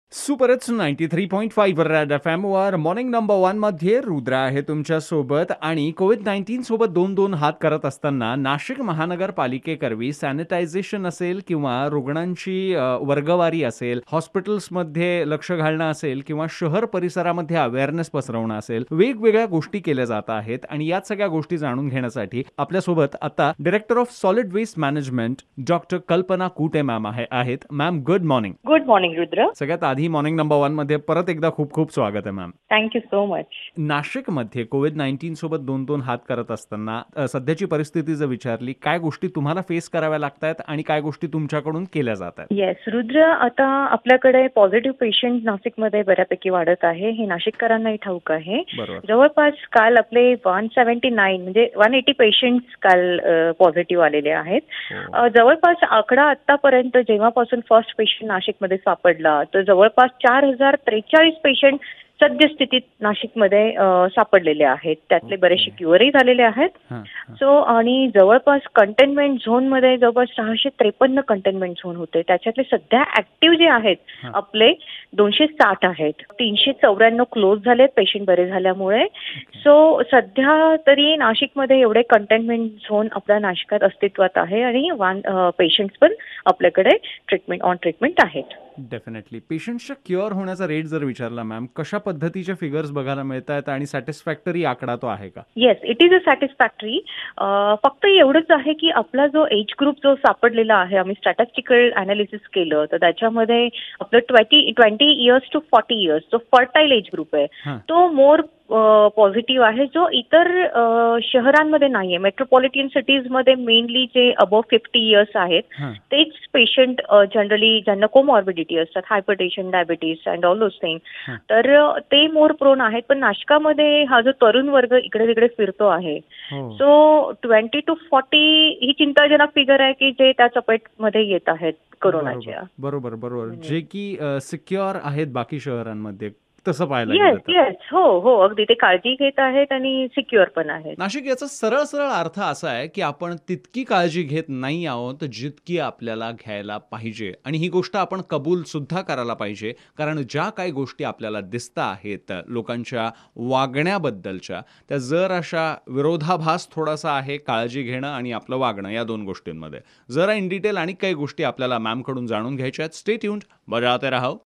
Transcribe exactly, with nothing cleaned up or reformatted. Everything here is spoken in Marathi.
Super it's ninety three point five red F M वर मॉर्निंग नंबर वन मध्ये रुद्र आहे तुमच्या सोबत. आणि कोविड नाईन्टीन सोबत दोन दोन हात करत असताना नाशिक महानगरपालिकेकरवी सॅनिटायझेशन असेल किंवा रुग्णांची अ, वर्गवारी असेल, हॉस्पिटल्समध्ये लक्ष घालणं असेल किंवा शहर परिसरामध्ये अवेअरनेस पसरवणं असेल, वेगवेगळ्या गोष्टी केल्या जात आहेत. आणि याच सगळ्या गोष्टी जाणून घेण्यासाठी आपल्यासोबत आता director of solid waste management doctor Kalpana Kute ma'am आहे आहेत. Ma'am, good morning. Good morning Rudra. सगळ्यात आधी मॉर्निंग नंबर वन मध्ये परत एकदा खूप खूप स्वागत आहे मॅम. Thank you so much. नाशिकमध्ये कोविड नाईन्टीन सोबत दोन दोन हात करत असताना अ, सध्याची परिस्थिती जर विचारली, काय गोष्टी तुम्हाला फेस कराव्या लागतात आणि काय गोष्टी तुमच्याकडून केल्या जातात? येस रुद्र, आता आपल्याकडे पॉझिटिव्ह पेशंट नाशिकमध्ये बऱ्यापैकी वाढत आहे, हे नाशिककरांनाही ठाऊक आहे. बरोबर. जवळपास काल आपले वन सेव्हन्टी नाईन म्हणजे वन एटी पेशंट काल पॉझिटिव्ह आलेले आहेत. हो. अ, जवळपास आकडा आतापर्यंत जेव्हापासून फर्स्ट पेशंट नाशिकमध्ये सापडला तर जवळपास चार हजार त्रेचाळीस पेशंट सद्यस्थितीत नाशिकमध्ये अ, सापडलेले आहेत. त्यातले बरेचसे क्युअरही झालेले आहेत. हां, हां. सो आणि जवळपास कंटेनमेंट झोनमध्ये जवळपास सहाशे त्रेपन्न कंटेनमेंट झोन होते. त्याच्यातले सध्या ऍक्टिव्ह जे आहेत हां. आपले दोनशे साठ आहेत. तीनशे चौऱ्याण्णव क्लोज झालेत पेशंट बरे झाल्यामुळे. सो सध्या तरी नाशिकमध्ये एवढे कंटेनमेंट झोन आपल्या नाशिकात अस्तित्वात आहे आणि वन पेशंट्स पण आपल्याकडे ट्रीटमेंट ऑन ट्रीटमेंट आहेत. डेफिनेटली. पेशंटच्या क्युअर होण्याचा रेट जर विचारला मॅम, कशा पद्धतीचे फिगर्स बघायला मिळत आहेत आणि सॅटिस्फॅक्टरी आकडा तो आहे का? Yes, it is a satisfactory. फक्त एवढंच आहे की आपला जो एज ग्रुप जो सापडलेला आहे, आम्ही स्टॅटिस्टिकल अनालिसिस केलं तर त्याच्यामध्ये आपलं twenty twenty years to forty years जो फर्टाईल एज ग्रुप आहे हां. तो मोर पॉझिटिव्ह आहे, जो इतर अ, शहरांमध्ये नाहीये. मेट्रोपॉलिटन सिटीजमध्ये मेनली जे अबव फिफ्टी इयर्स आहेत हां. तेच पेशंट जनरली ज्यांना कोमॉर्बिडिटी असतात, hypertension, diabetes and all those thing, हां. तर अ, ते मोर प्रोन आहेत. पण नाशकामध्ये हा जो तरुण वर्ग इकडे तिकडे फिरतो आहे, हो. सो ट्वेंटी टू फॉर्टी ही चिंताजनक फिगर आहे की जे त्या चपेटमध्ये येत आहेत कोरोनाच्या. बरोबर बरोबर बरोबर. जे की सिक्युअर आहेत बाकी शहरांमध्ये, तसं पाहायला येस गेलं तर. येस हो हो अगदी ते काळजी घेत आहेत आणि सिक्युअर पण आहेत. नाशिक याचा सरळ सरळ अर्थ असा आहे की आपण तितकी काळजी घेत नाही आहोत जितकी आपल्याला घ्यायला पाहिजे. आणि ही गोष्ट आपण कबूल सुद्धा करायला पाहिजे, कारण ज्या काही गोष्टी आपल्याला दिसत आहेत लोकांच्या वागण्याबद्दलच्या, त्या जर अशा विरोधाभास थोडासा आहे काळजी घेणं आणि आपलं वागणं या दोन गोष्टींमध्ये. जरा इन डिटेल आणि काही गोष्टी आपल्याला मॅमकडून जाणून घ्यायच्या आहेत. स्टे ट्यून्ड, बजाते रहो.